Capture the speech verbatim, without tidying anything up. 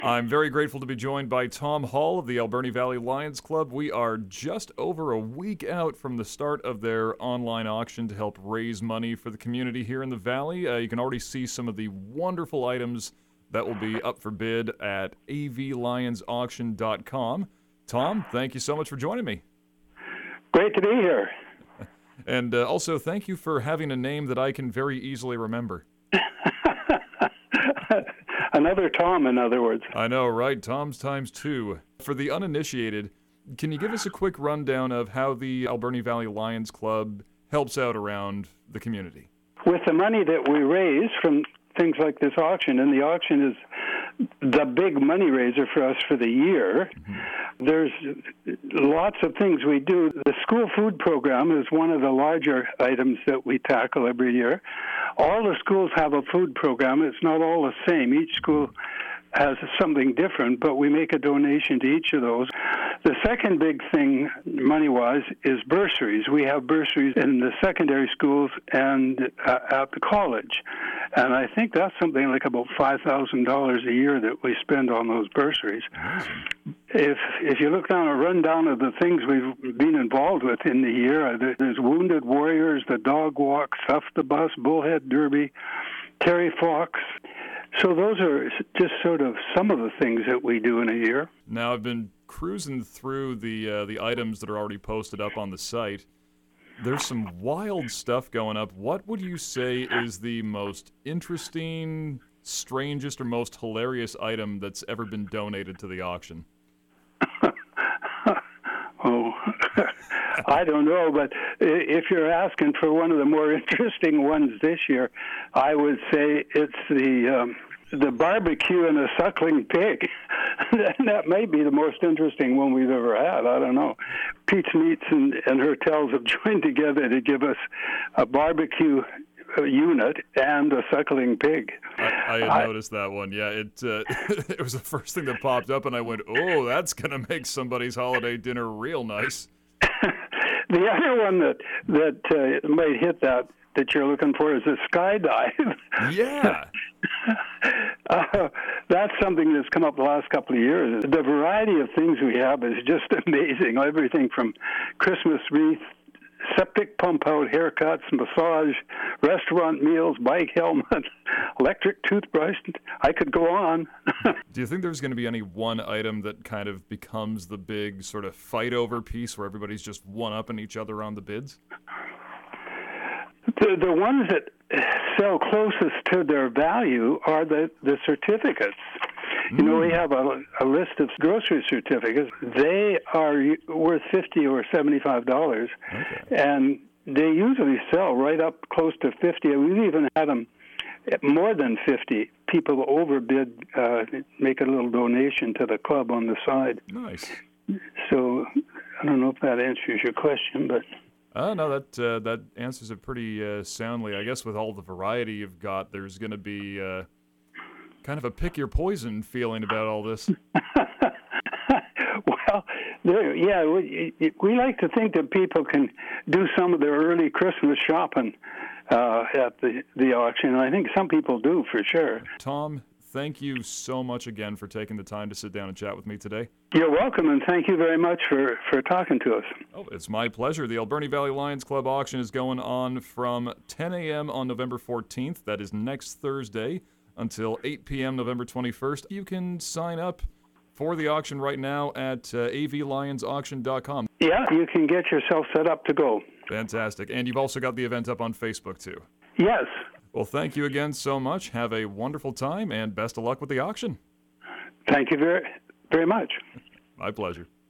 I'm very grateful to be joined by Tom Hall of the Alberni Valley Lions Club. We are just over a week out from the start of their online auction to help raise money for the community here in the Valley. Uh, you can already see some of the wonderful items that will be up for bid at a v lions auction dot com. Tom, thank you so much for joining me. Great to be here. And uh, also, thank you for having a name that I can very easily remember. Another Tom, in other words. I know, right? Tom's times two. For the uninitiated, can you give us a quick rundown of how the Alberni Valley Lions Club helps out around the community? With the money that we raise from things like this auction, and the auction is the big money raiser for us for the year, mm-hmm. there's lots of things we do. The school food program is one of the larger items that we tackle every year. All the schools have a food program. It's not all the same. Each school has something different, but we make a donation to each of those. The second big thing, money-wise, is bursaries. We have bursaries in the secondary schools and uh, at the college. And I think that's something like about five thousand dollars a year that we spend on those bursaries. If if you look down a rundown of the things we've been involved with in the year, there's Wounded Warriors, the Dog Walk, Stuff the Bus, Bullhead Derby, Terry Fox. So those are just sort of some of the things that we do in a year. Now, I've been cruising through the uh, the items that are already posted up on the site. There's some wild stuff going up. What would you say is the most interesting, strangest, or most hilarious item that's ever been donated to the auction? Oh, I don't know, but if you're asking for one of the more interesting ones this year, I would say it's the um, the barbecue and a suckling pig. That may be the most interesting one we've ever had. I don't know. Pete's Meats and, and Hotels have joined together to give us a barbecue unit and a suckling pig. I, I had I, noticed that one. Yeah, it uh, it was the first thing that popped up, and I went, "Oh, that's gonna make somebody's holiday dinner real nice." The other one that that uh, might hit that that you're looking for is a skydive. Yeah. uh, that's something that's come up the last couple of years. The variety of things we have is just amazing. Everything from Christmas wreath, septic pump out, haircuts, massage, restaurant meals, bike helmet, electric toothbrush. I could go on. Do you think there's going to be any one item that kind of becomes the big sort of fight over piece where everybody's just one-upping each other on the bids? The, the ones that sell closest to their value are the, the certificates. Mm. You know, we have a, a list of grocery certificates. They are worth fifty or seventy-five dollars, okay. And they usually sell right up close to fifty. We've even had them more than fifty. People overbid, uh, make a little donation to the club on the side. Nice. So I don't know if that answers your question, but... Uh, no, that uh, that answers it pretty uh, soundly. I guess with all the variety you've got, there's going to be uh, kind of a pick your poison feeling about all this. Well, there, yeah, we, we like to think that people can do some of their early Christmas shopping uh, at the, the auction. I think some people do, for sure. Tom, thank you so much again for taking the time to sit down and chat with me today. You're welcome, and thank you very much for, for talking to us. Oh, it's my pleasure. The Alberni Valley Lions Club auction is going on from ten a.m. on November fourteenth. That is next Thursday until eight p.m. November twenty-first. You can sign up for the auction right now at uh, a v lions auction dot com. Yeah, you can get yourself set up to go. Fantastic. And you've also got the event up on Facebook, too. Yes. Well, thank you again so much. Have a wonderful time, and best of luck with the auction. Thank you very, very much. My pleasure.